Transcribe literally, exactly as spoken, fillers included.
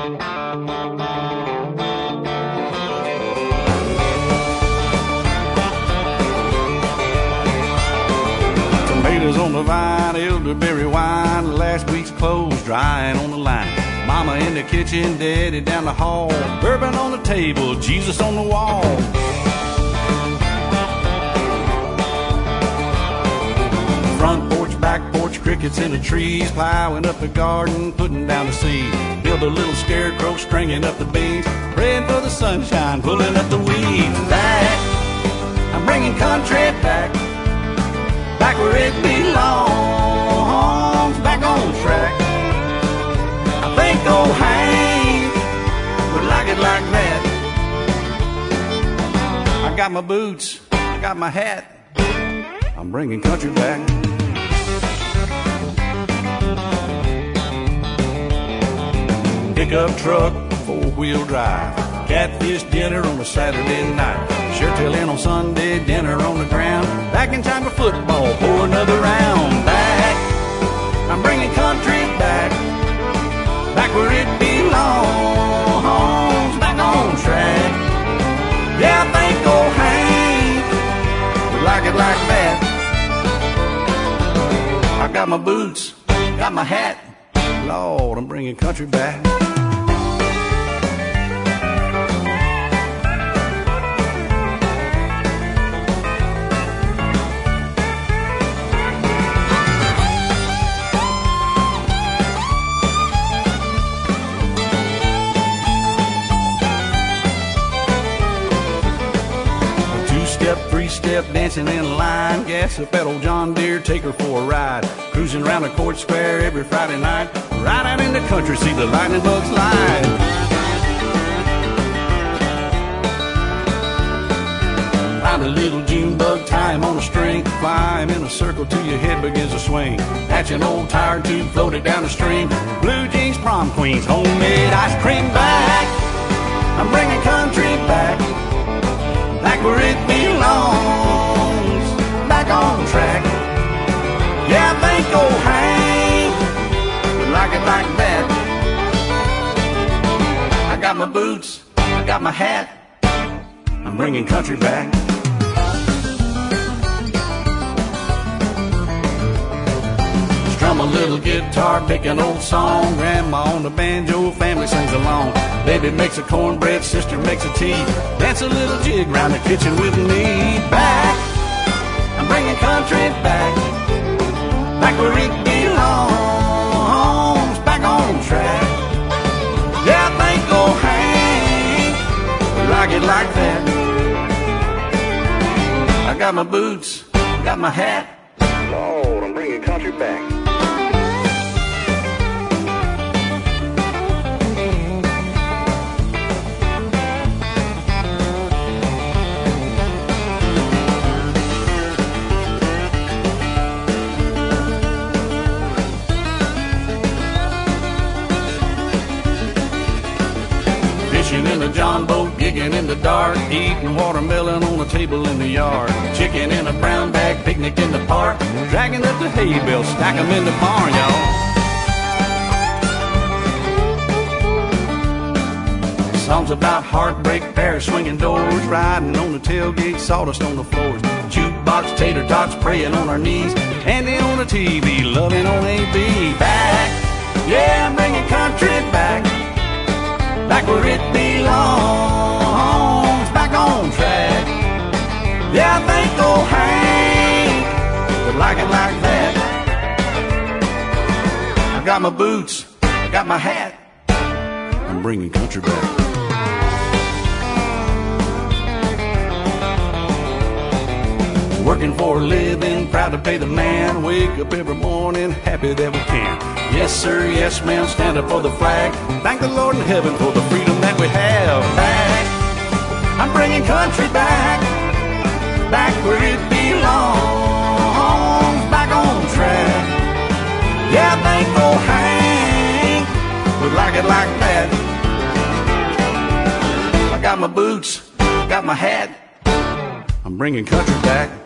Tomatoes on the vine, elderberry wine, last week's clothes drying on the line. Mama in the kitchen, daddy down the hall, bourbon on the table, Jesus on the wall. Front porch, back porch, crickets in the trees, plowing up the garden, putting down the seed. Build a little scarecrow, stringing up the beans, praying for the sunshine, pulling up the weeds. Back, I'm bringing country back, back where it belongs, back on track. I think old Hank would like it like that. I got my boots, I got my hat, I'm bringing country back. Pickup truck, four-wheel drive, catfish dinner on a Saturday night, sure till in on Sunday, dinner on the ground, back in time for football, for another round. Back, I'm bringing country back, back where it belongs, back on track. Yeah, I think old Hank would like it like that. I got my boots, got my hat, Lord, I'm bringing country back. Three-step dancing in a line, gas up that old John Deere, take her for a ride. Cruising around the court square every Friday night, right out in the country, see the lightning bugs live. Find a little June bug, tie him on a string, fly him in a circle till your head begins to swing. Hatch an old tire tube, float it down the stream. Blue jeans, prom queens, homemade ice cream. Back, I'm bringing country back, back where it belongs, back on track. Yeah, I think old Hank would like it like that. I got my boots, I got my hat, I'm bringing country back. Strum a little guitar, pick an old song, grandma on the banjo, family sings along. Baby makes a cornbread, sister makes a tea, dance a little jig round the kitchen with me. Back, I'm bringing country back, back where it belongs, back on track. Yeah, I think old Hank would like it like that. I got my boots, got my hat, Lord, I'm bringing country back. In a John boat, gigging in the dark, eating watermelon on a table in the yard, chicken in a brown bag, picnic in the park, dragging up the hay bales, stack 'em in the barn, y'all. Songs about heartbreak, parents swinging doors, riding on the tailgate, sawdust on the floors, jukebox, tater tots, praying on our knees, Andy on the T V, loving on A B. Back, yeah, I'm bringing country back, back where it belongs, back on track. Yeah, I think old Hank would like it like that. I got my boots, I got my hat, I'm bringing country back. Working for a living, proud to pay the man, wake up every morning, happy that we can. Yes sir, yes ma'am, stand up for the flag, thank the Lord in heaven for the freedom that we have. Back, I'm bringing country back, back where it belongs, back on track. Yeah, I think old Hank would like it like that. I got my boots, got my hat, I'm bringing country back.